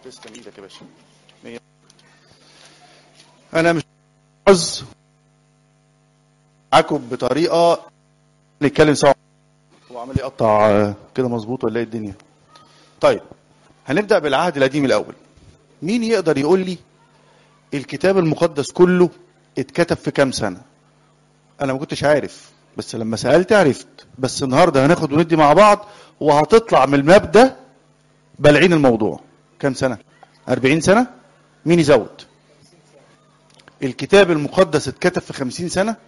تسلم ايدك يا باشا. انا مش عاوز معاكم بطريقه نتكلم سوا. هو عمال يقطع كده مظبوط ولا ايه الدنيا؟ طيب هنبدا بالعهد القديم الاول. مين يقدر يقول لي الكتاب المقدس كله اتكتب في كام سنه؟ انا ما كنتش عارف، بس لما سالت عرفت. بس النهارده هناخد وندي مع بعض وهتطلع من المبدا بلعين الموضوع. كام سنه؟ 40 سنه؟ مين يزود؟ الكتاب المقدس اتكتب في 50 سنه؟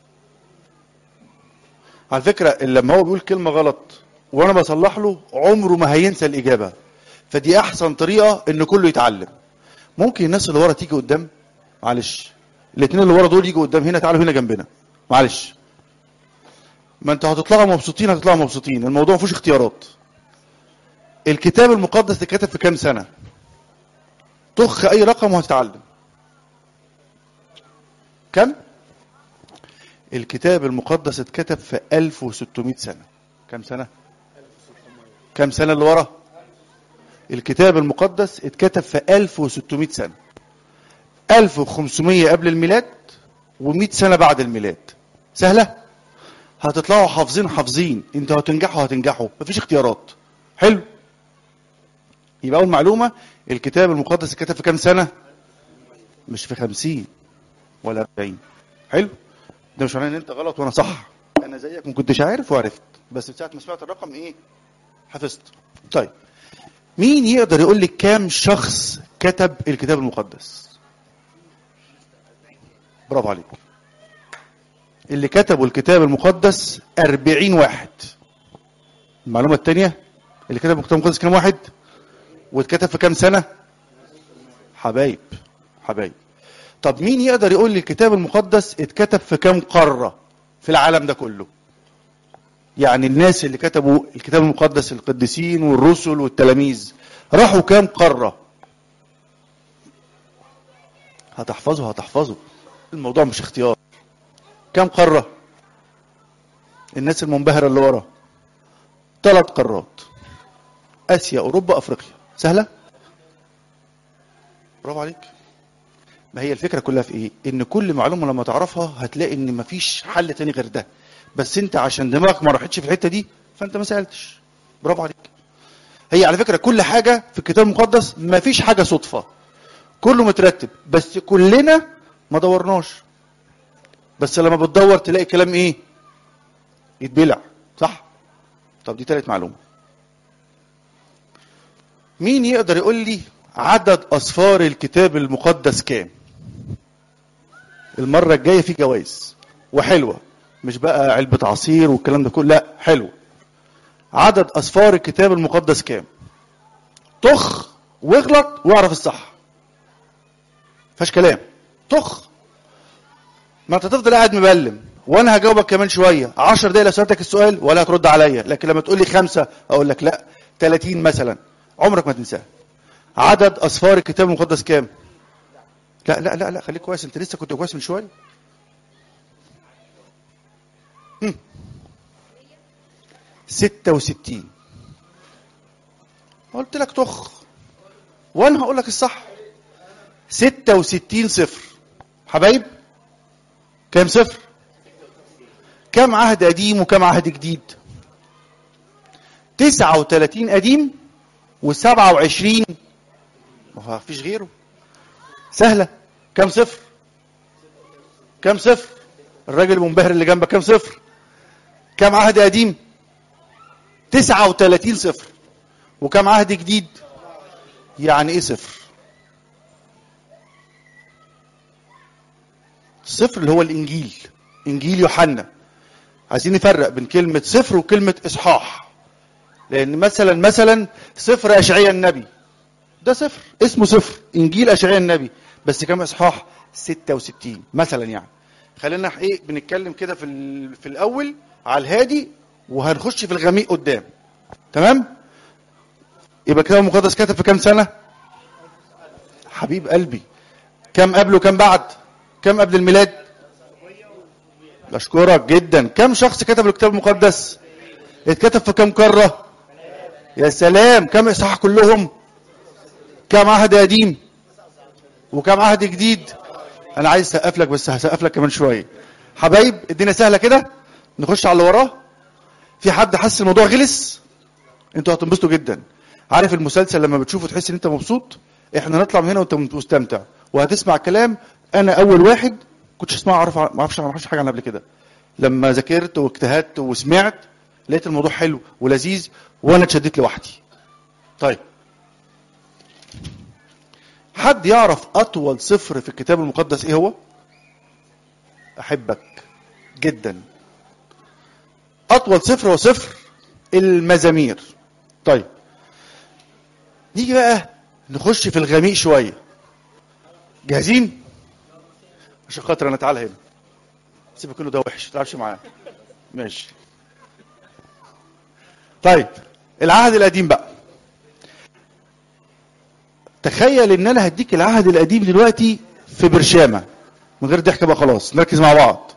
على فكره لما هو بيقول كلمه غلط وانا بصلح له عمره ما هينسى الاجابه. فدي احسن طريقه ان كله يتعلم. ممكن الناس اللي ورا تيجي قدام؟ معلش. الاثنين اللي ورا دول يجوا قدام هنا، تعالوا هنا جنبنا. معلش. ما انتوا هتطلعوا مبسوطين، هتطلعوا مبسوطين. الموضوع ما فيهوش اختيارات. الكتاب المقدس اتكتب في كام سنه؟ طخ اي رقم وهتتعلم. كم؟ الكتاب المقدس اتكتب في 1600 سنه. كم سنه؟ كم سنه اللي ورا؟ الكتاب المقدس اتكتب في 1600 سنه. 1500 قبل الميلاد و100 سنه بعد الميلاد. سهله؟ هتطلعوا حافظين. انتوا هتنجحوا. مفيش اختيارات. حلو. يبقى اول معلومه، الكتاب المقدس اتكتب في كام سنه؟ مش في 50 ولا 40. حلو. ده مش معناه ان انت غلط وانا صح. انا زيك ما كنتش عارف وعرفت، بس ساعه ما سمعت الرقم ايه؟ حفظت. طيب مين يقدر يقول لي كام شخص كتب الكتاب المقدس؟ برافو عليك. اللي كتبوا الكتاب المقدس 40 واحد. المعلومه الثانيه، اللي كتب الكتاب المقدس كام واحد؟ واتكتب في كام سنه؟ حبايب. طب مين يقدر يقول لي الكتاب المقدس اتكتب في كام قاره في العالم ده كله؟ يعني الناس اللي كتبوا الكتاب المقدس، القديسين والرسل والتلاميذ، راحوا كام قاره؟ هتحفظوا. الموضوع مش اختيار. كام قاره؟ الناس المنبهره اللي ورا 3 قارات: اسيا، اوروبا، افريقيا. سهله؟ برافو عليك. ما هي الفكره كلها في ايه؟ ان كل معلومه لما تعرفها هتلاقي ان مفيش حل تاني غير ده، بس انت عشان دماغك ما راحتش في الحته دي فانت ما سالتش. برافو عليك. هي على فكره كل حاجه في الكتاب المقدس مفيش حاجه صدفه، كله مترتب، بس كلنا ما دورناش. بس لما بتدور تلاقي كلام ايه؟ يتبلع. صح؟ طب دي ثالث معلومه. مين يقدر يقول لي عدد اصفار الكتاب المقدس كام؟ المره الجايه في جوائز وحلوه، مش بقى علبه عصير والكلام ده كله، لا حلو. عدد اصفار الكتاب المقدس كام؟ طخ واغلط واعرف الصح. فاش كلام. طخ. ما انت تفضل قاعد مبلم وانا هجاوبك كمان شويه 10 دقايق لو سالتك السؤال ولا هترد عليا، لكن لما تقول لي 5 اقول لك لا 30 مثلا، عمرك ما تنساها. عدد اصفار الكتاب المقدس كام؟ لا خليك كويس، انت لسه كنت كويس من شويه. 66. قلت لك طخ وانا هقول لك الصح. 66 صفر. حبايب كام صفر؟ كام عهد قديم وكام عهد جديد؟ 39 قديم و27 ما فيش غيره. سهله. كام صفر؟ كام صفر؟ الراجل المنبهر اللي جنبك كام صفر؟ كام عهد قديم؟ 39 صفر. وكم عهد جديد؟ يعني ايه صفر؟ الصفر اللي هو الانجيل، انجيل يوحنا. عايزين نفرق بين كلمه صفر وكلمه اصحاح. لان مثلا صفر اشعياء النبي ده صفر، اسمه صفر. انجيل اشعياء النبي بس كم اصحاح؟ 66 مثلا. يعني خلينا ايه بنتكلم كده في الاول على الهادي، وهنخش في الغميق قدام. تمام؟ يبقى الكتاب المقدس كتب في كام سنه؟ حبيب قلبي كم قبل وكم بعد؟ كم قبل الميلاد؟ اشكرك جدا. كم شخص كتب الكتاب المقدس؟ اتكتب في كم قاره؟ يا سلام. كم اصحاح كلهم؟ كام عهد قديم وكام عهد جديد؟ انا عايز اسقف لك، بس هسقف لك كمان شويه. حبايب الدنيا سهله كده، نخش على اللي وراه. في حد حاسس الموضوع غلس؟ انتوا هتنبسطوا جدا. عارف المسلسل لما بتشوفه تحس ان انت مبسوط؟ احنا نطلع من هنا وانت مستمتع وهتسمع كلام. انا اول واحد كنتش اسمع، ما اعرفش حاجه عنه قبل كده. لما ذاكرت واجتهدت وسمعت لقيت الموضوع حلو ولذيذ وانا اتشديت لوحدي. طيب، حد يعرف اطول سفر في الكتاب المقدس ايه هو؟ احبك جدا. اطول سفر هو سفر المزامير. طيب، نيجي بقى نخش في الغميق شويه. جاهزين؟ عشان خاطر انا تعالى هنا، سيبك كله ده وحش، ما تلعبش معاه. ماشي. طيب، العهد القديم بقى. تخيل ان انا هديك العهد القديم دلوقتي في برشامه، من غير ضحك بقى، خلاص نركز مع بعض.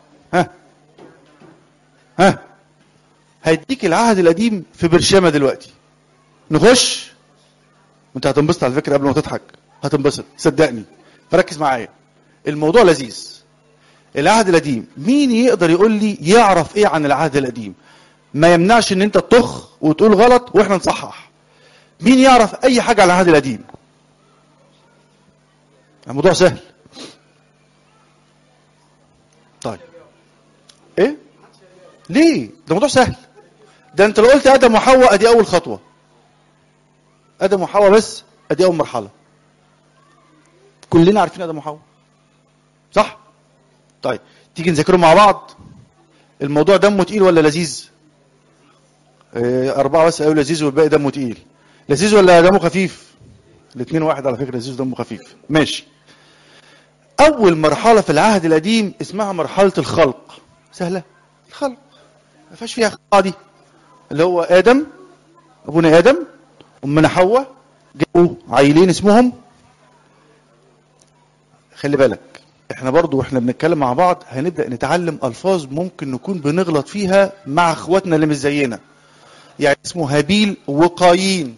ها هديك العهد القديم في برشامه دلوقتي. نخش. انت هتنبسط على فكره، قبل ما تضحك هتنبسط صدقني، فركز معايا. الموضوع لذيذ. العهد القديم، مين يقدر يقول لي يعرف ايه عن العهد القديم؟ ما يمنعش ان انت تطخ وتقول غلط واحنا نصحح. مين يعرف اي حاجه عن العهد القديم؟ الموضوع سهل. طيب، ايه ليه؟ ده موضوع سهل. ده انت لو قلت ادم وحواء ادي اول خطوه. ادم وحواء بس ادي اول مرحله. كلنا عارفين ادم وحواء، صح؟ طيب، تيجي نذاكرهم مع بعض. الموضوع دمه تقيل ولا لذيذ؟ 4 بس قالوا لذيذ والباقي دمه تقيل. لذيذ ولا دمه خفيف؟ الاثنين واحد على فكره، لذيذ ودمه خفيف. ماشي. اول مرحله في العهد القديم اسمها مرحله الخلق. سهله. الخلق ما فيهاش فيها دي، اللي هو ادم، ابونا ادم، امنا حواء، جابوا عيلين اسمهم. خلي بالك، احنا برضو واحنا بنتكلم مع بعض هنبدا نتعلم الفاظ ممكن نكون بنغلط فيها مع اخواتنا اللي مش زينا. يعني اسمه هابيل وقايين.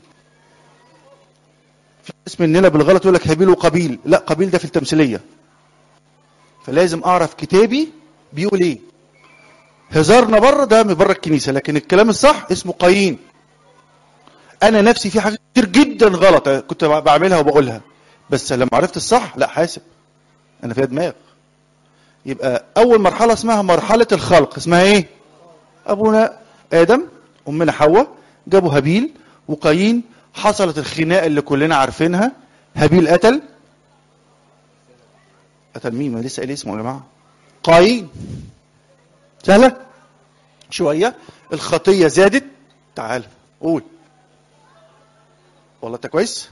في اسم مننا بالغلط يقول لك هابيل وقابيل. لا، قابيل ده في التمثيليه، فلازم اعرف كتابي بيقول ايه. هزارنا بره ده من بره الكنيسه، لكن الكلام الصح اسمه قايين. انا نفسي في حاجات كتير جدا غلط كنت بعملها وبقولها، بس لما عرفت الصح لا حاسب، انا فيها دماغ. يبقى اول مرحله اسمها مرحله الخلق. اسمها ايه؟ ابونا ادم، امنا حواء، جابوا هابيل وقايين. حصلت الخناقه اللي كلنا عارفينها. هابيل قتل مين؟ ما لسه قايل اسمه يا جماعه، قايين. سهله شويه. الخطيه زادت. تعال قول. والله انت كويس.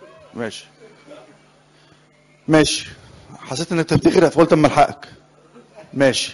ماشي. حسيت ان انت بتغرق فقلت اما الحقك. ماشي.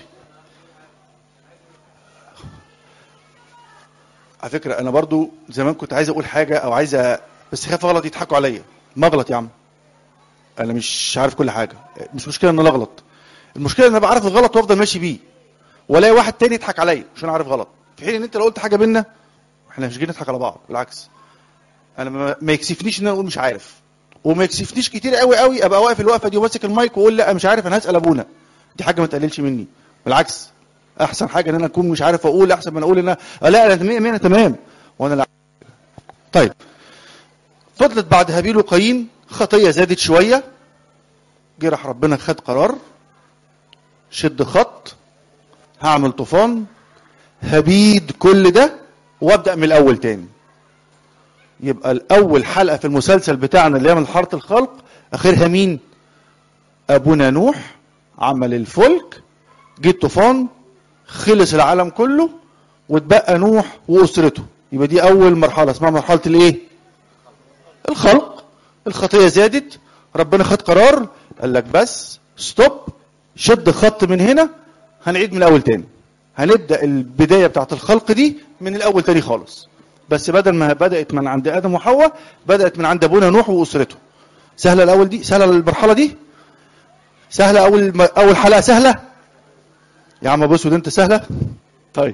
على فكره انا برضو زمان كنت عايز اقول حاجه او عايز بس خايف اغلط يضحكوا عليا. ما اغلط يا عم، انا مش عارف كل حاجه. مش مشكله ان انا اغلط، المشكله ان انا بعرف الغلط وافضل ماشي بيه، ولا واحد تاني يضحك عليا عشان عارف غلط. في حين ان انت لو قلت حاجه بينا احنا مش جايين نضحك على بعض، بالعكس. انا ما يكسفنيش ان انا اقول مش عارف، وما يكسفنيش كتير قوي ابقى واقف الوقفه دي وماسك المايك واقول لا مش عارف انا هسال ابونا. دي حاجه ما تقللش مني، بالعكس. احسن حاجه ان انا اكون مش عارف اقول، احسن من اقول ان انا لا انا تمام وانا لا. طيب، فضلت بعد هابيل وقايين خطيه زادت شويه. جه راح ربنا خد قرار، شد خط، هعمل طوفان هبيد كل ده وابدا من الاول تاني. يبقى الاول حلقه في المسلسل بتاعنا اللي هي من حاره الخلق اخرها مين؟ ابونا نوح عمل الفلك، جه الطوفان، خلص العالم كله واتبقى نوح واسرته. يبقى دي اول مرحله اسمها مرحله الايه؟ الخلق. الخطيه زادت، ربنا خد قرار قال لك بس ستوب، شد خط من هنا، هنعيد من الاول تاني. هنبدا البدايه بتاعت الخلق دي من الاول تاني خالص، بس بدل ما بدات من عند ادم وحواء بدات من عند ابونا نوح واسرته. سهله الاول دي؟ سهله المرحله دي؟ سهله اول حلقه سهله يا عم. بص ودي انت سهله. طيب،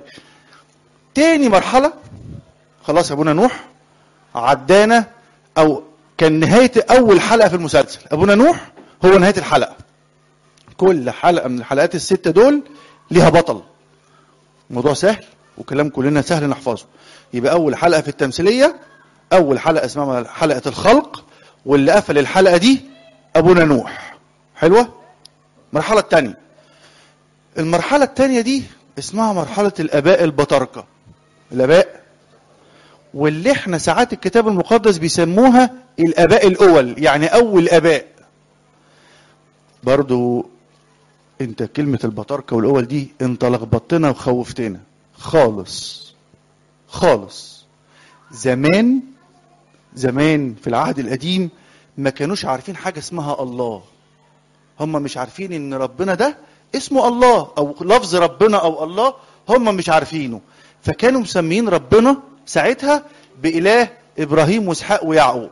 تاني مرحله خلاص ابونا نوح عدانا او كان نهاية أول حلقة في المسلسل. أبونا نوح هو نهاية الحلقة. كل حلقة من الحلقات الستة دول ليها بطل. موضوع سهل وكلام كلنا سهل نحفظه. يبقى أول حلقة في التمثيلية، أول حلقة اسمها حلقة الخلق، واللي قفل الحلقة دي أبونا نوح. حلوة؟ المرحلة الثانية. المرحلة الثانية دي اسمها مرحلة الآباء البطاركة. الآباء، واللي احنا ساعات الكتاب المقدس بيسموها الآباء الأول، يعني أول آباء. برضو انت كلمة البطاركة والأول دي انت لخبطتنا وخوفتنا خالص خالص. زمان في العهد القديم ما كانوش عارفين حاجة اسمها الله. هم مش عارفين ان ربنا ده اسمه الله، او لفظ ربنا او الله هم مش عارفينه. فكانوا مسميين ربنا ساعتها بإله إبراهيم وإسحاق ويعقوب.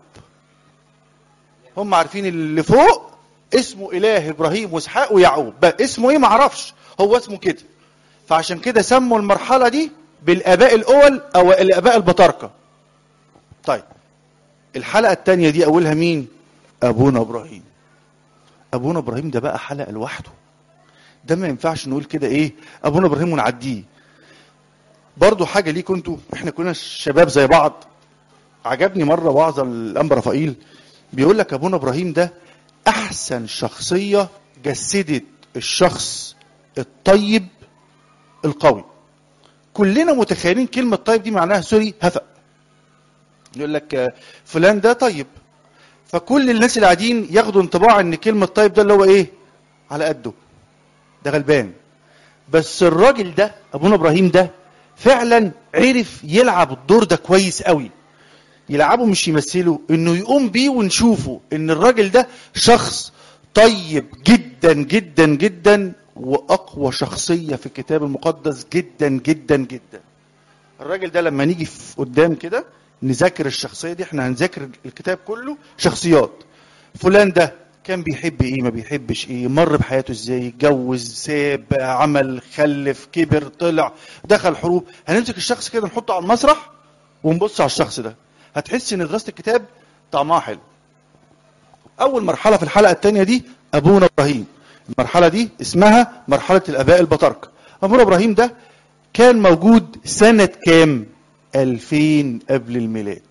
هم عارفين اللي فوق اسمه إله إبراهيم وإسحاق ويعقوب، اسمه ايه معرفش، هو اسمه كده. فعشان كده سموا المرحلة دي بالآباء الأول أو الآباء البطاركة. طيب الحلقة الثانية دي أولها مين؟ أبونا إبراهيم. أبونا إبراهيم ده بقى حلقة لوحده. ده ما ينفعش نقول كده ايه أبونا إبراهيم ونعديه. برضو حاجة ليه كنتوا، احنا كنا شباب زي بعض. عجبني مرة وعظة الأنبا رفائيل بيقول لك أبونا إبراهيم ده أحسن شخصية جسدت الشخص الطيب القوي. كلنا متخيلين كلمة طيب دي معناها سوري هفق. يقول لك فلان ده طيب، فكل الناس اللي قاعدين ياخدوا انطباع ان كلمة طيب ده اللي هو ايه، على قده، ده غلبان. بس الراجل ده أبونا إبراهيم ده فعلا عرف يلعب الدور ده كويس قوي. يلعبه مش يمثله، انه يقوم بيه ونشوفه ان الراجل ده شخص طيب جدا جدا جدا، واقوى شخصية في الكتاب المقدس جدا جدا جدا. الراجل ده لما نيجي في قدام كده نذاكر الشخصية دي، احنا هنذاكر الكتاب كله شخصيات. فلان ده كان بيحب ايه، ما بيحبش ايه، مر بحياته ازاي، اتجوز، ساب، عمل، خلف، كبر، طلع، دخل حروب. هنمسك الشخص كده نحطه على المسرح ونبص على الشخص ده، هتحس ان دراسة الكتاب طعمها حلو. اول مرحلة في الحلقة الثانية دي ابونا ابراهيم. المرحلة دي اسمها مرحلة الاباء البطاركة. ابونا ابراهيم ده كان موجود سنة كام؟ 2000 قبل الميلاد.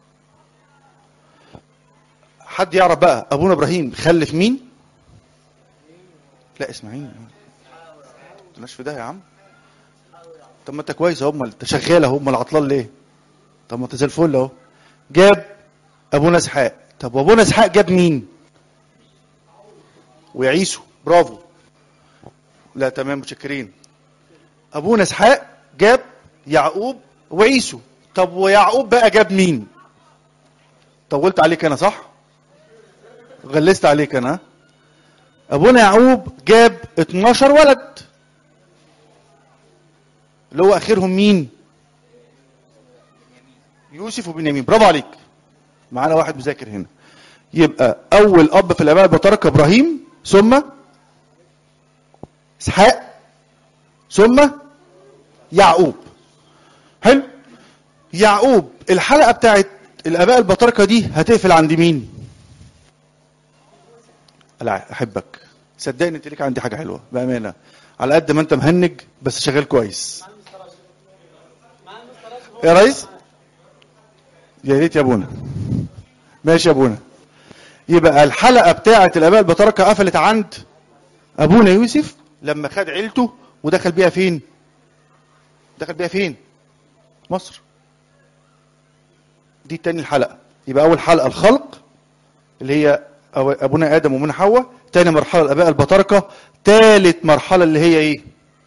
حد يعرف بقى ابونا ابراهيم خلف مين؟ لا اسمعيني، مالناش في ده يا عم. طب ما انت كويس اهو، انت شغال اهو، امال عطلان ليه؟ طب ما انت زي الفل اهو. جاب ابونا اسحاق. طب وابونا اسحاق جاب مين؟ ويعيسو. برافو. لا تمام، متشكرين. ابونا اسحاق جاب يعقوب وعيسو. طب ويعقوب بقى جاب مين؟ طولت عليك انا صح؟ غلست عليك انا. ابونا يعقوب جاب 12 ولد، اللي هو اخرهم مين؟ يوسف وبنيامين. برافو عليك، معانا واحد مذاكر هنا. يبقى اول اب في الاباء البطاركه ابراهيم، ثم اسحاق، ثم يعقوب. حلو. يعقوب الحلقه بتاعت الاباء البطاركه دي هتقفل عند مين؟ لا احبك صدقني، انت ليك عندي حاجه حلوه بامانه، على قد ما انت مهنج بس شغال كويس يا ريس. يا ريت يا ابونا. ماشي يا ابونا. يبقى الحلقه بتاعه الاباء البطاركه قفلت عند ابونا يوسف لما خد عيلته ودخل بيها فين؟ دخل بيها فين؟ مصر. دي تاني الحلقه. يبقى اول حلقه الخلق اللي هي ابونا ادم وامنا حواء. تاني مرحله الاباء البطاركه. تالت مرحله اللي هي ايه؟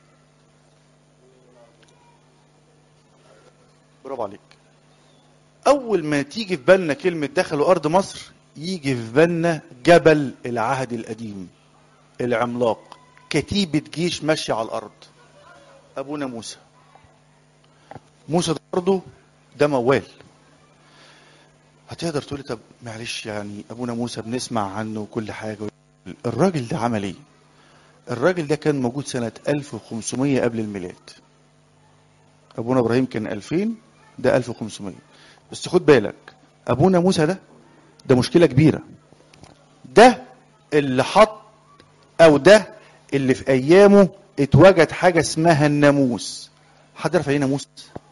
برافو عليك. اول ما تيجي في بالنا كلمه دخلوا ارض مصر يجي في بالنا جبل العهد القديم العملاق، كتيبه جيش ماشيه على الارض. ابونا موسى. موسى ده برضه ده موال. هتقدر تقولي طب معلش يعني ابونا موسى بنسمع عنه وكل حاجه، الراجل ده عمل ايه؟ الراجل ده كان موجود سنه 1500 قبل الميلاد. ابونا ابراهيم كان 2000، ده 1500. بس خد بالك ابونا موسى ده ده مشكلة كبيرة. ده اللي حط، او ده اللي في ايامه اتوجد حاجة اسمها الناموس. حد عارف ايه ناموس؟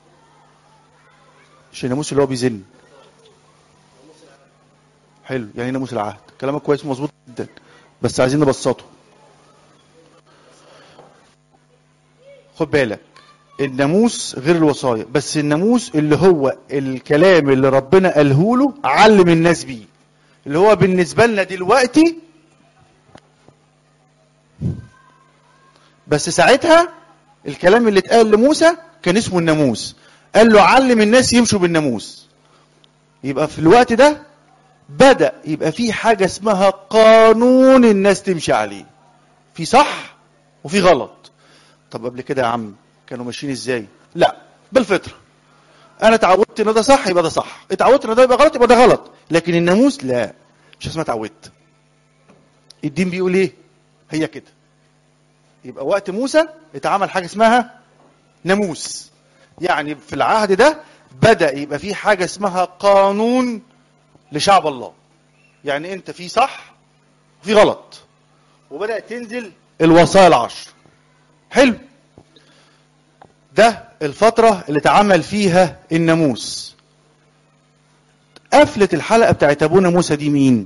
مش الناموس اللي هو بيزن. حلو، يعني ناموس العهد. كلامك كويس ومظبوط جدا، بس عايزين نبسطه. خد بالك، الناموس غير الوصايا، بس الناموس اللي هو الكلام اللي ربنا قاله له علم الناس بيه، اللي هو بالنسبة لنا دلوقتي. بس ساعتها الكلام اللي اتقال لموسى كان اسمه الناموس، قال له علم الناس يمشوا بالناموس. يبقى في الوقت ده بدأ يبقى في حاجة اسمها قانون الناس تمشي عليه، في صح وفي غلط. طب قبل كده يا عم كانوا ماشيين ازاي؟ لا، بالفطرة. انا اتعودت ان ده صح يبقى ده صح، اتعودت ان ده يبقى غلط يبقى ده غلط. لكن الناموس لا، مش اسمها اتعودت. الدين بيقول ايه؟ هي كده. يبقى وقت موسى اتعمل حاجة اسمها ناموس. يعني في العهد ده بدأ يبقى في حاجة اسمها قانون لشعب الله. يعني انت في صح وفي غلط، وبدأت تنزل الوصايا العشر. حلو. ده الفترة اللي اتعمل فيها الناموس. قفلة الحلقة بتاعت ابونا موسى دي مين؟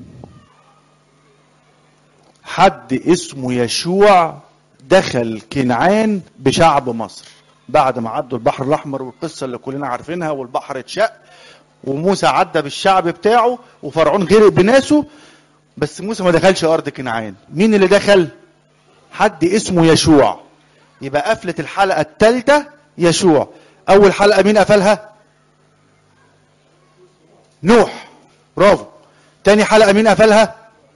حد اسمه يشوع دخل كنعان بشعب مصر بعد ما عدوا البحر الاحمر، والقصة اللي كلنا عارفينها، والبحر اتشق وموسى عدى بالشعب بتاعه وفرعون غرق بناسه. بس موسى ما دخلش ارض كنعان. مين اللي دخل؟ حد اسمه يشوع. يبقى قفلة الحلقة الثالثة يشوع. اول حلقة مين قفلها؟ نوح. برافو. تاني حلقة مين قفلها؟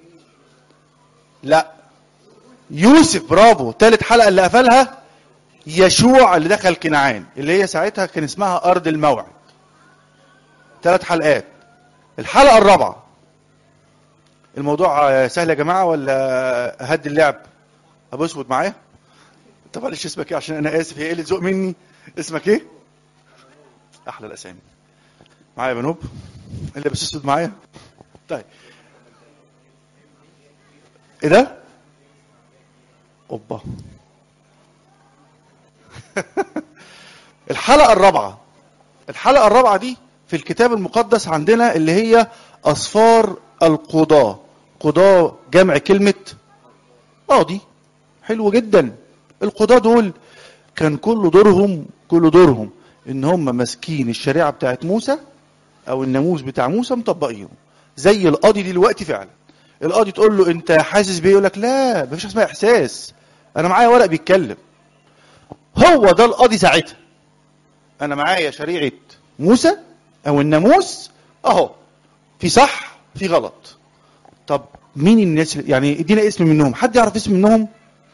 لا، يوسف. برافو. تالت حلقة اللي قفلها يشوع اللي دخل كنعان، اللي هي ساعتها كان اسمها ارض الموعد. 3 حلقات. الحلقة الرابعة. الموضوع سهل يا جماعة ولا هدي اللعب؟ ابو اسود معايا؟ طب معلش، اسمك ايه؟ عشان انا اسف، هي قله ذوق مني. اسمك ايه؟ احلى الاسامي. معايا بنوب اللي بس اسود معايا. طيب، ايه ده؟ اوبا. الحلقه الرابعه. الحلقه الرابعه دي في الكتاب المقدس عندنا اللي هي اصفار القضاة. قضاة جمع كلمه قاضي. حلو جدا. القضاة دول كان كل دورهم ان هم ماسكين الشريعه بتاعت موسى او الناموس بتاع موسى مطبقينه، زي القاضي دلوقتي فعلا. القاضي تقول له انت حاسس بيه، يقول لك لا، مفيش اسمها احساس، انا معايا ورق بيتكلم. هو ده القاضي ساعتها. انا معايا شريعه موسى او الناموس اهو، في صح في غلط. طب مين الناس؟ يعني ادينا اسم منهم. حد يعرف اسم منهم؟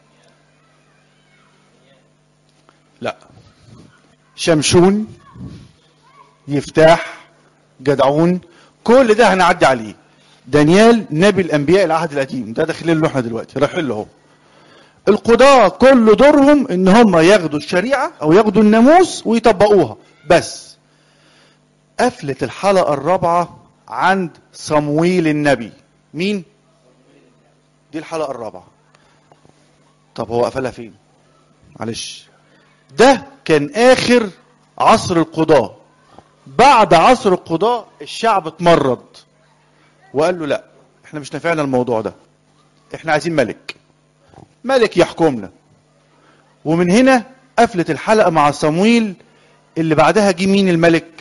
لا. شمشون، يفتاح، جدعون، كل ده هنعدي عليه. دانيال نبي الانبياء العهد القديم، ده داخلين له احنا دلوقتي، رايحين له اهو. القضاة كل دورهم ان هم ياخدوا الشريعه او ياخدوا الناموس ويطبقوها بس. قفلة الحلقه الرابعه عند صمويل النبي. مين دي الحلقه الرابعه؟ طب هو قفلها فين؟ معلش، ده كان اخر عصر القضاة. بعد عصر القضاة الشعب اتمرد وقال له لا، احنا مش نافعنا الموضوع ده، احنا عايزين ملك يحكمنا. ومن هنا قفلت الحلقة مع صمويل. اللي بعدها جه مين الملك؟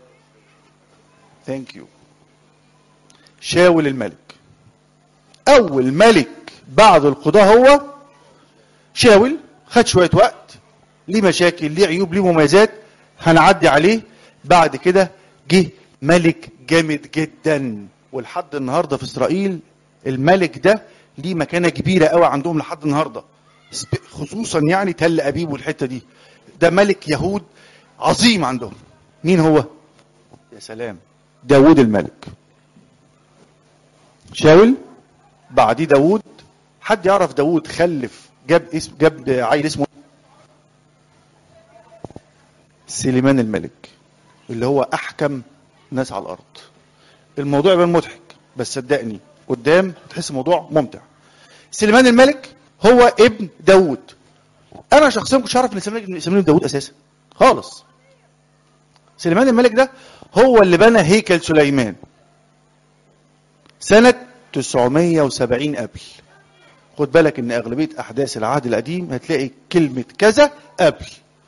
ثانك يو، شاول الملك. اول ملك بعد القضاة هو شاول. خد شوية وقت، ليه مشاكل، ليه عيوب، ليه مميزات، هنعدي عليه. بعد كده جه ملك جامد جدا، ولحد النهارده في اسرائيل الملك ده ليه مكانه كبيره قوي عندهم لحد النهارده، خصوصا يعني تل ابيب والحته دي. ده ملك يهود عظيم عندهم. مين هو؟ يا سلام، داوود الملك. شاول بعديه داوود. حد يعرف داوود خلف جاب عيل اسمه سليمان الملك، اللي هو احكم ناس على الارض. الموضوع يبقى مضحك، بس صدقني قدام تحس الموضوع ممتع. سليمان الملك هو ابن داود. انا شخصيا كنتش عارف ان سليمان ابن داود اساسا خالص. سليمان الملك ده هو اللي بنى هيكل سليمان سنة 970 قبل. خد بالك ان اغلبية احداث العهد القديم هتلاقي كلمة كذا قبل.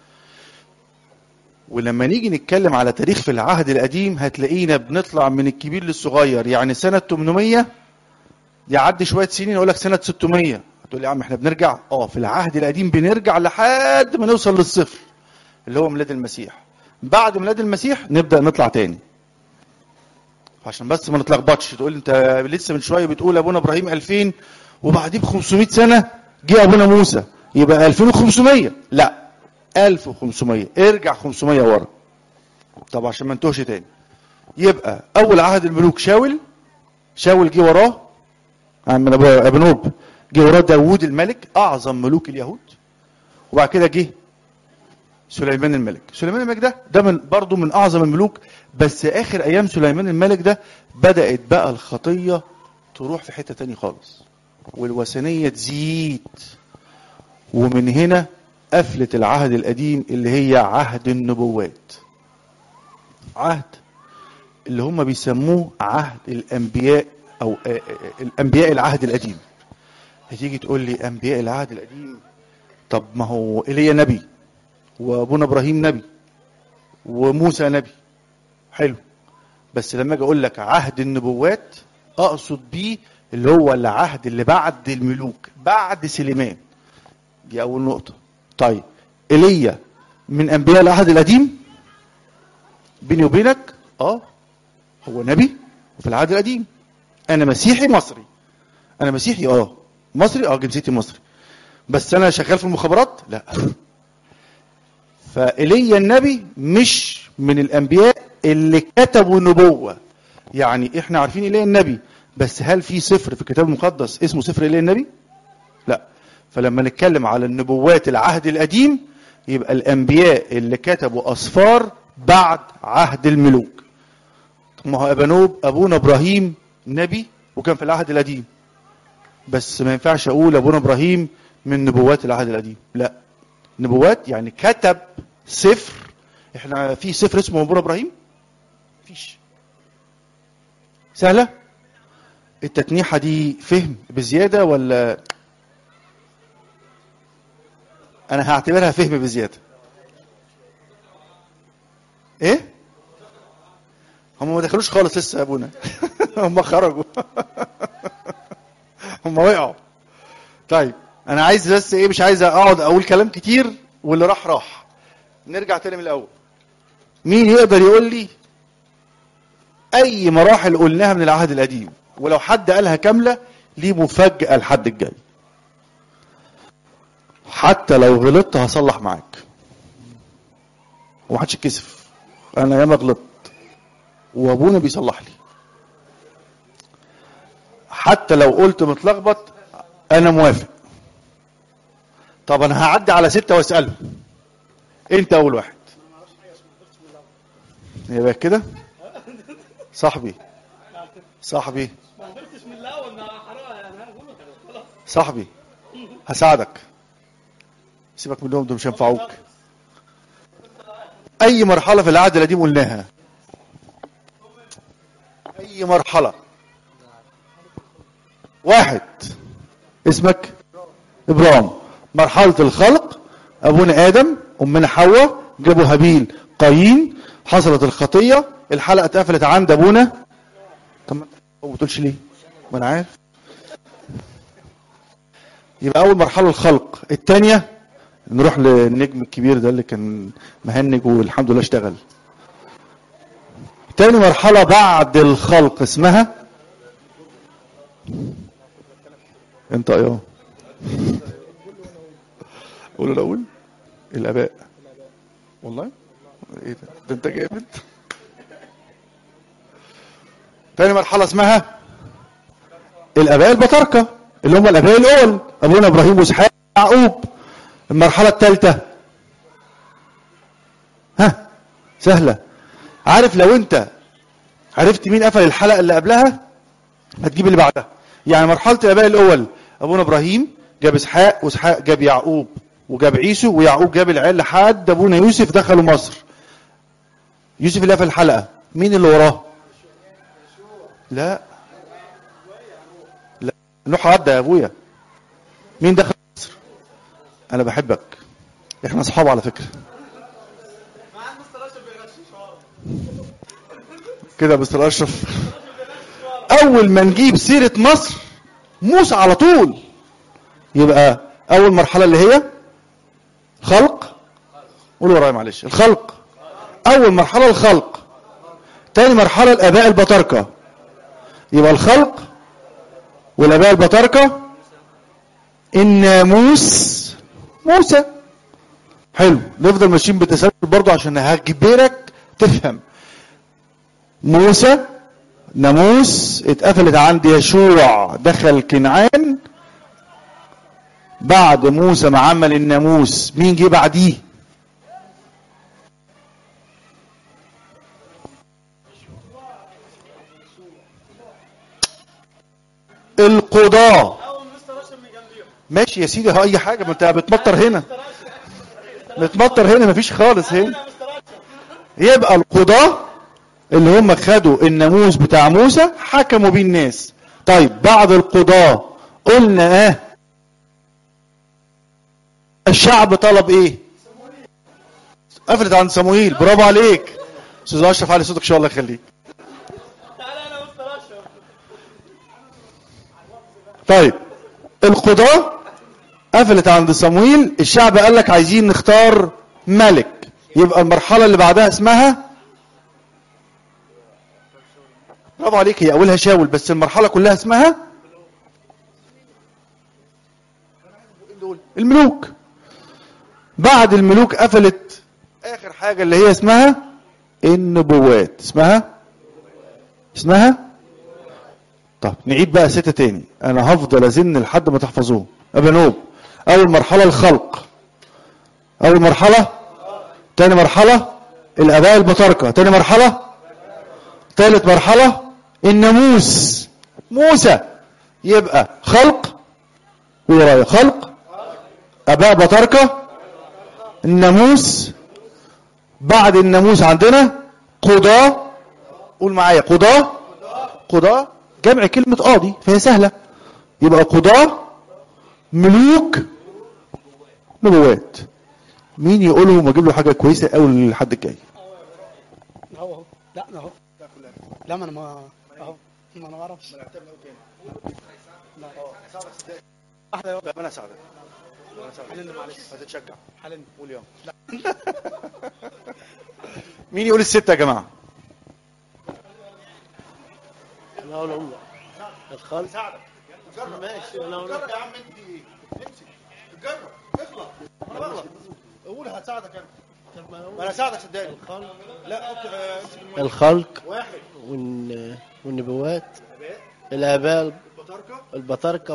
ولما نيجي نتكلم على تاريخ في العهد القديم هتلاقينا بنطلع من الكبير للصغير. يعني سنة 800 يعدي شوية سنين اقول لك سنة 600 هتقول لي يا عم احنا بنرجع. في العهد القديم بنرجع لحد ما نوصل للصفر اللي هو ميلاد المسيح. بعد ميلاد المسيح نبدأ نطلع تاني عشان بس ما نتلخبطش. تقول انت لسه من شوية بتقول ابونا ابراهيم 2000 وبعديه ب 500 سنة جه ابونا موسى يبقى 2500. لا 1500. ارجع 500 ورا. طب عشان ما نتوهش تاني. يبقى اول عهد الملوك شاول جه وراه عم ابنوب جه وراه داوود الملك اعظم ملوك اليهود. وبعد كده جه سليمان الملك. سليمان الملك ده من برضه من اعظم الملوك. بس اخر ايام سليمان الملك ده بدأت بقى الخطية تروح في حتة تاني خالص والوثنية تزيد. ومن هنا قفلة العهد القديم اللي هي عهد النبوات. عهد اللي هم بيسموه عهد الانبياء او الانبياء العهد القديم. هتيجي تقول لي انبياء العهد القديم، طب ما هو ايليا نبي وابونا ابراهيم نبي وموسى نبي. حلو. بس لما اجي اقول لك عهد النبوات اقصد بيه اللي هو العهد اللي بعد الملوك بعد سليمان. دي اول نقطة. طيب ايليا من انبياء العهد القديم بيني وبينك هو نبي وفي العهد القديم. انا مسيحي مصري. انا مسيحي مصري جنسيتي مصري. بس انا شغال في المخابرات لا. فإيليا النبي مش من الانبياء اللي كتبوا نبوة. يعني احنا عارفين إيليا النبي بس هل في سفر في الكتاب المقدس اسمه سفر إيليا النبي؟ لا. فلما نتكلم على النبوات العهد القديم يبقى الانبياء اللي كتبوا اسفار بعد عهد الملوك. ما هو ابونا ابراهيم نبي وكان في العهد القديم. بس ما ينفعش اقول ابونا ابراهيم من نبوات العهد القديم. لا. نبوات يعني كتب سفر. احنا في سفر اسمه ابونا ابراهيم؟ مفيش. سهلة التتنيحة دي فهم بزيادة ولا انا هعتبرها فهم بزيادة؟ ايه هم ما دخلوش خالص لسه يا ابونا. هم خرجوا. هم وقعوا. طيب انا عايز بس مش عايز اقعد اقول كلام كتير واللي راح. نرجع تاني من الاول. مين يقدر يقول لي اي مراحل قلناها من العهد القديم ولو حد قالها كاملة ليه مفاجأة الحد الجاي. حتى لو غلطت هصلح معاك ومحدش يتكسف. انا ياما غلطت وابونا بيصلح لي. حتى لو قلت متلخبط انا موافق. طب انا هعدي على 6 واسأله. انت اول واحد. يبقى كده صاحبي هساعدك. سيبك منهم دول مش هينفعوك. اي مرحلة في العهد القديم قلناها. اي مرحلة. واحد اسمك ابرام. مرحلة الخلق ابونا ادم امنا حواء جابوا هابيل قايين حصلت الخطية الحلقة اتقفلت عند ابونا. طب ما بتقولش ليه؟ ما انا عارف. يبقى اول مرحلة الخلق. الثانية نروح للنجم الكبير ده اللي كان مهنج والحمد لله اشتغل. تاني مرحلة بعد الخلق اسمها انت قولوا الاول الاباء. والله ايه ده انت جامد. تاني مرحلة اسمها الاباء البطاركة اللي هم الاباء الاول ابونا ابراهيم واسحاق ويعقوب. المرحلة الثالثة سهلة. عارف لو انت عرفت مين قفل الحلقة اللي قبلها هتجيب اللي بعدها. يعني مرحله الاباء الاول ابونا ابراهيم جاب اسحاق، واسحاق جاب يعقوب وجاب عيسو، ويعقوب جاب العيال لحد ابونا يوسف دخلوا مصر. يوسف اللي في الحلقه مين اللي وراه؟ لا لا، نوح عدى يا ابويا. مين دخل مصر؟ انا بحبك، احنا اصحاب على فكره كده. مستر اشرف اول ما نجيب سيره مصر موسى على طول. يبقى اول مرحله اللي هي خلق، قولوا ورايا معلش، الخلق. اول مرحله الخلق. تاني مرحله الاباء البطاركه. يبقى الخلق والاباء البطاركه الناموس موسى. حلو، نفضل ماشيين بالتسلسل برضه عشان هجبرك تفهم. موسى ناموس اتقفلت عند يشوع دخل كنعان. بعد موسى ما عمل الناموس مين جه بعديه؟ القضاة. ماشي يا سيدي، اي حاجه، ما انت بتمطر هنا، بتمطر هنا، مفيش خالص هنا. يبقى القضاة اللي هم خدوا الناموس بتاع موسى حكموا بيه الناس. طيب بعد القضاة قلنا الشعب طلب ايه؟ قفلت عند صموئيل. برافو عليك استاذ اشرف، علي صوتك ان شاء الله يخليك. طيب القضاة قفلت عند صموئيل. الشعب قال لك عايزين نختار ملك. يبقى المرحلة اللي بعدها اسمها، برافو عليك، هي اولها شاول بس المرحلة كلها اسمها الملوك. بعد الملوك قفلت اخر حاجة اللي هي اسمها النبوات. اسمها طب نعيد بقى 6 تاني، انا هفضل ازن لحد ما تحفظوه. ابا نوب اول مرحلة الخلق، اول مرحلة. تاني مرحلة الاباء البطاركة، تاني مرحلة. تالت مرحلة الناموس موسى. يبقى خلق ورايا خلق، اباء بطاركة، الناموس. بعد الناموس عندنا قضاة. قول معايا قضاة. قضاة جمع كلمة قاضي فهي سهلة. يبقى قضاة، ملوك، نبوات. مين يقولهم واجيب له حاجة كويسة قوي للحد الجاي؟ اهو لا اهو لا، ما انا ما اهو ما انا ما اعرفش. لا واحده يا انا اساعدك. حللني معلش، هتتشجع. حللني قول يلا. مين يقول ال6 يا جماعة؟ انا اقول هم الخالق. ساعدك. جرب. ماشي انا اقول جرب يا عم. انت امسك جرب اخلص. انا بغلط. قول هتساعدك انا. انا اساعدك صدقني. الخلق. لا حط الخلق واحد. والنبوات. الاباء البطاركة. البطاركة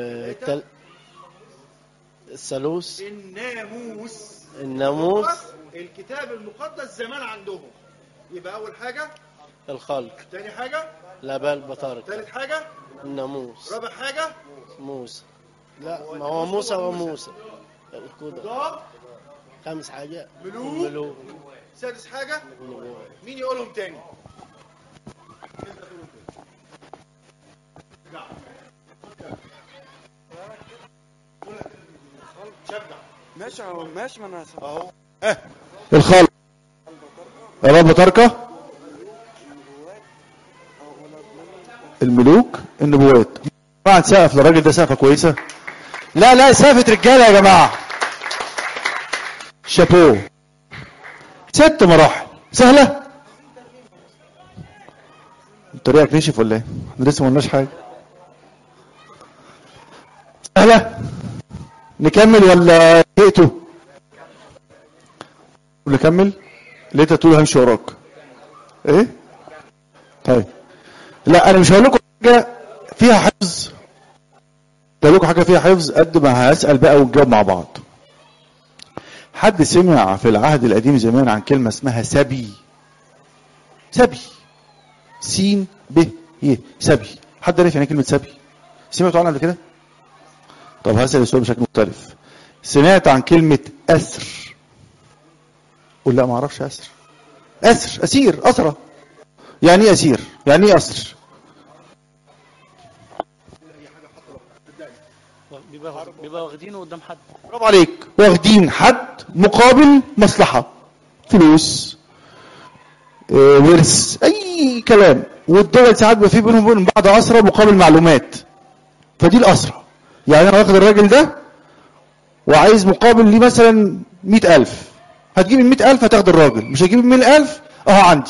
الثالوث. الناموس. الكتاب المقدس زمان عندهم. يبقى اول حاجة الخلق. تاني حاجة الاباء البطاركة. تالت حاجة الناموس. رابع حاجة موسى. لا ما هو موسى وموسى. القضاء. 5 حاجة ملوك. سادس حاجة النبوات. مين يقولهم تاني؟ ماشي ما انا اهو الخلق، الاباء بطاركة، الملوك، النبوات. طبعا سقف للراجل ده، سقفه كويسه. لا سقفه رجاله يا جماعه. شابو. 6 مراحل سهله. الطريقه كنشف ولا ايه؟ احنا لسه ما قلناش حاجه. سهله. نكمل ولا زهقتوا؟ نكمل. ليه تقول همشي وراك؟ ايه؟ طيب لا انا مش هقول لكم حاجه فيها حفظ. هقول لكم حاجه فيها حفظ قد ما هسال بقى ونجاوب مع بعض. حد سمع في العهد القديم زمان عن كلمه اسمها سبي؟ سبي سين ب ي سبي. حد عارف يعني ايه كلمه سبي؟ سمعتوا عنها قبل كده؟ طب هسأل السؤال بشكل مختلف. سمعت عن كلمه اسر؟ قول لا ما اعرفش. اسر اسير اسره. يعني ايه اسير؟ يعني ايه اسر؟ بيبقى واخدينه قدام حد. برافو عليك. واخدين حد مقابل مصلحه، فلوس، ورث، اي كلام. والدول ساعات بيبقى في بينهم وبين بعض اسرى مقابل معلومات. فدي الاسرى. يعني انا واخد الراجل ده وعايز مقابل ليه مثلا 100,000. هتجيب ال 100,000 هتاخد الراجل، مش هتجيب ال 100,000 عندي.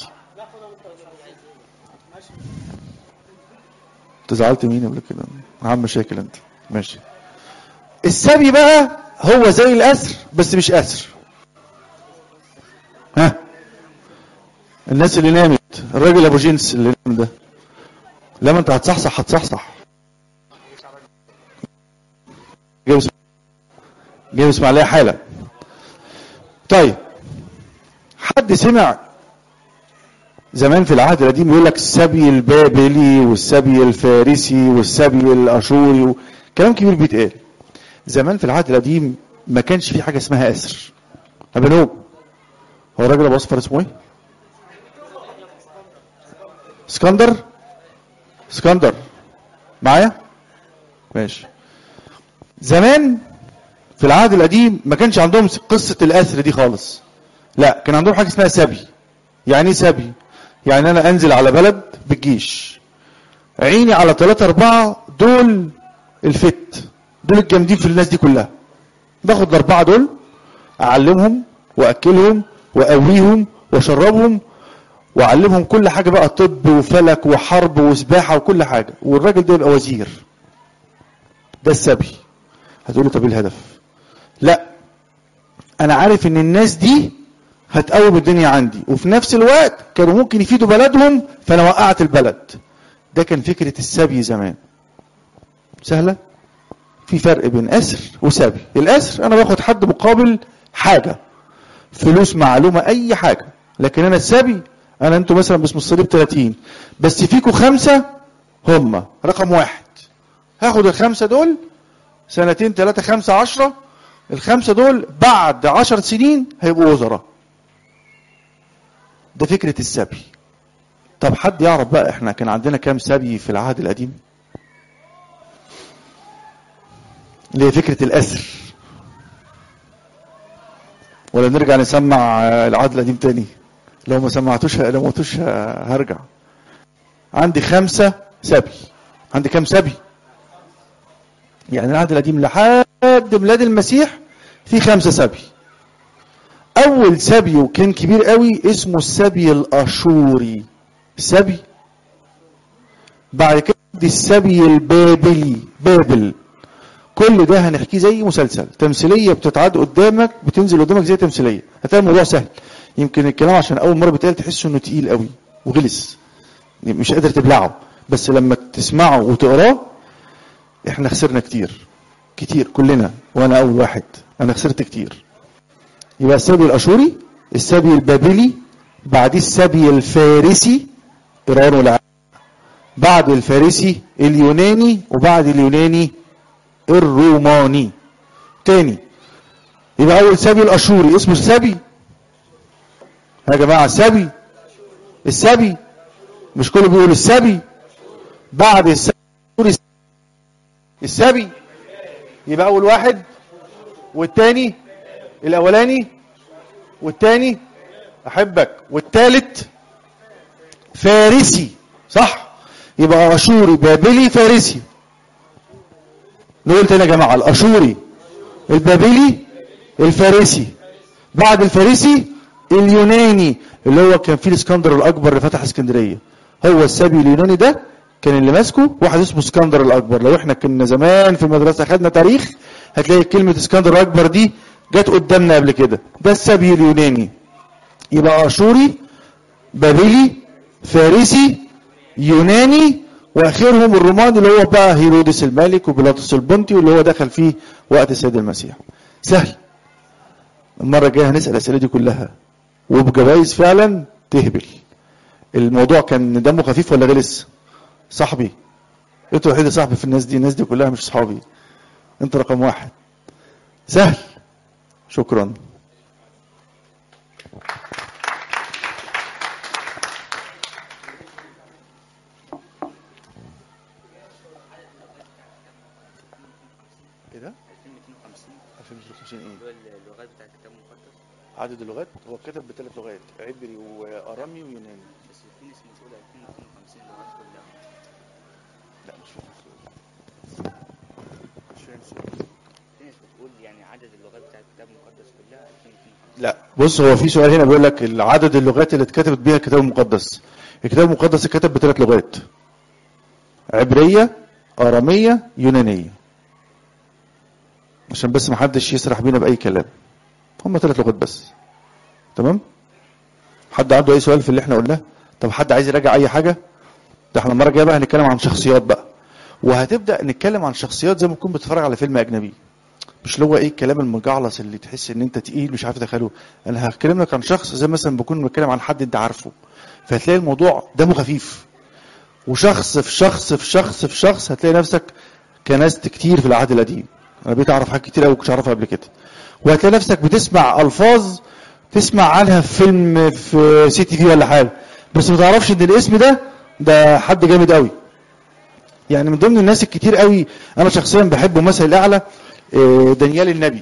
انت زعلت مين قبل كده؟ عم مشاكل انت. ماشي. السبي بقى هو زي الاسر بس مش اسر. ها الناس اللي نامت، الراجل ابو جنس اللي نام ده، لما انت هتصحصح جاي اسمع عليها حاله. طيب حد سمع زمان في العهد القديم يقول لك السبي البابلي والسبي الفارسي والسبي الاشوري كلام كبير بيتقال. زمان في العهد القديم ما كانش في حاجه اسمها اسر. ابنوب هو الراجل ابو اصفر اسمه ايه؟ اسكندر معايا؟ ماشي. زمان في العهد القديم ما كانش عندهم قصه الاسر دي خالص. لا، كان عندهم حاجه اسمها سبي. يعني ايه سبي؟ يعني انا انزل على بلد بالجيش، عيني على 3-4 دول الفت، دول الجامدين في الناس دي كلها. باخد ال4 دول اعلمهم واكلهم واقويهم واشربهم واعلمهم كل حاجه بقى، طب وفلك وحرب وسباحه وكل حاجه، والراجل ده يبقى وزير. ده السبي. هتقولي طب ايه الهدف؟ لا، انا عارف ان الناس دي هتقوم الدنيا عندي، وفي نفس الوقت كانوا ممكن يفيدوا بلدهم، فانا وقعت البلد. ده كان فكره السبي زمان. سهله. في فرق بين اسر وسبي. الاسر انا باخد حد مقابل حاجه، فلوس، معلومه، اي حاجه. لكن انا السبي، انا انتوا مثلا باسم الصليب 30 بس فيكوا 5 هم رقم 1. هاخد ال5 دول 2 3 5 10. ال5 دول بعد 10 سنين هيبقوا وزراء. ده فكرة السبي. طب حد يعرف بقى احنا كان عندنا كام سبي في العهد القديم؟ اللي هي فكرة الأسر. ولا نرجع نسمع العهد القديم تاني؟ لو ما سمعتوش هرجع. عندي 5 سبي. عندي كام سبي؟ يعني العهد القديم لحد ميلاد المسيح في 5 سبي. اول سبي وكان كبير قوي اسمه السبي الاشوري. سبي. بعد كده السبي البابلي. بابل. كل ده هنحكيه زي مسلسل، تمثيليه بتتعاد قدامك، بتنزل قدامك زي تمثيليه. هتلاقي الموضوع سهل. يمكن الكلام عشان اول مره بيتقال تحس انه تقيل قوي وغلس، مش قادر تبلعه، بس لما تسمعه وتقراه احنا خسرنا كتير كلنا، وانا اول واحد. انا خسرت كتير. يبقى السبي الاشوري، السبي البابلي، بعديه السبي الفارسي، ايران والعراق، بعد الفارسي اليوناني، وبعد اليوناني الروماني. تاني، يبقى اول سبي الاشوري اسمه السبي يا جماعه. السبي مش كله بيقول السبي. بعد السبي يبقى اول واحد، والتاني الاولاني، والتاني احبك، والتالت فارسي. صح؟ يبقى اشوري بابلي فارسي. نقول تاني يا جماعه، الاشوري البابلي الفارسي. بعد الفارسي اليوناني اللي هو كان فيه الاسكندر الاكبر اللي فتح اسكندريه. هو السبي اليوناني ده كان اللي ماسكه واحد اسمه اسكندر الاكبر. لو احنا كنا زمان في المدرسه خدنا تاريخ هتلاقي كلمه اسكندر الاكبر دي جت قدامنا قبل كده. ده السبي اليوناني. يبقى اشوري بابلي فارسي يوناني، واخرهم الروماني اللي هو بقى هيرودس الملك وبيلاطس البنطي واللي هو دخل فيه وقت السيد المسيح. سهل. المره الجايه هنسال الاسئله دي كلها وبجوائز فعلا تهبل. الموضوع كان دمه خفيف ولا غلس؟ صاحبي انت الوحيد يا صاحبي في الناس دي كلها مش صحابي. انت رقم واحد. سهل. شكرا. كده 2250 ايه؟ اللغات بتاعت الكتاب المقدس. عدد اللغات هو كتب ب3 لغات، عبري وارامي ويوناني. بس في ناس مسؤولة 2250 لغات كلها. لا مش فاهم. في ناس بتقول يعني عدد اللغات بتاعت الكتاب المقدس كلها 2250. لا بص، هو في سؤال هنا بيقول لك عدد اللغات اللي اتكتبت بيها الكتاب المقدس. الكتاب المقدس اتكتب ب3 لغات، عبرية، ارامية، يونانية، عشان بس ما حدش يسرح بينا باي كلام. هم 3 لغات بس. تمام. حد عنده اي سؤال في اللي احنا قلناه؟ طب حد عايز يراجع اي حاجة؟ ده احنا المره الجايه بقى هنتكلم عن شخصيات بقى، وهتبدا نتكلم عن شخصيات زي ما تكون بتتفرج على فيلم اجنبي، مش اللي هو ايه الكلام المجعلص اللي تحس ان انت تقيل مش عارف تدخله. انا هكلم لك عن شخص زي مثلا بكون بتكلم عن حد انت عارفه، فهتلاقي الموضوع دمه خفيف، وشخص في شخص في شخص في شخص هتلاقي نفسك كنست كتير في العهد القديم. انا بقيت اعرف حاجات كتير قوي كنتش اعرفها قبل كده، وهتلاقي نفسك بتسمع الفاظ تسمع عنها في فيلم في سي تي في ولا حاجه، بس ما تعرفش ان الاسم ده حد جامد قوي. يعني من ضمن الناس الكتير قوي انا شخصيا بحبه مثل الاعلى دانيال النبي.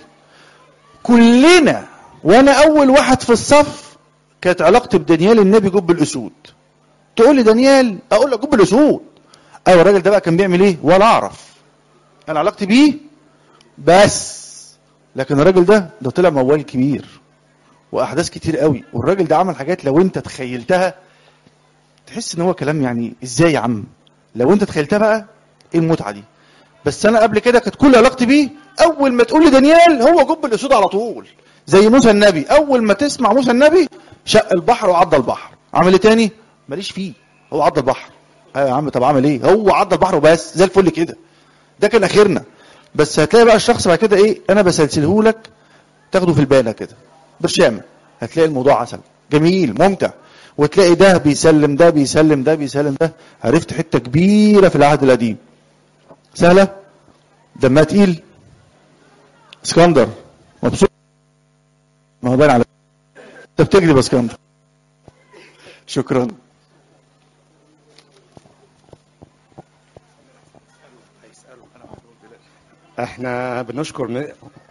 كلنا وانا اول واحد في الصف كانت علاقتي بدانيال النبي جب الاسود. تقول لي دانيال، اقول لك جب الاسود. ايوه الراجل ده بقى كان بيعمل ايه ولا اعرف، انا علاقتي بيه بس. لكن الراجل ده طلع موال كبير واحداث كتير قوي، والراجل ده عمل حاجات لو انت تخيلتها تحس ان هو كلام يعني ازاي يا عم. لو انت تخيلتها بقى ايه المتعه دي. بس انا قبل كده كانت كل علاقتي بيه اول ما تقول لي دانيال هو جب الاسود على طول، زي موسى النبي. اول ما تسمع موسى النبي شق البحر وعدى البحر، عمل ايه تاني؟ ماليش فيه، هو عدى البحر. ايوه يا عم، طب عمل ايه؟ هو عدى البحر وبس، زي الفل كده. ده كان اخرنا. بس هتلاقي بقى الشخص بعد كده ايه، انا بسلسله لك تاخده في البالة كده برشامه، هتلاقي الموضوع عسل جميل ممتع. وتلاقي ده بيسلم ده بيسلم ده بيسلم ده. عرفت حته كبيره في العهد القديم. سهله، دمها تقيل. اسكندر مبسوط؟ ما هو باين على انت بتكذب يا اسكندر. شكرا. احنا بنشكر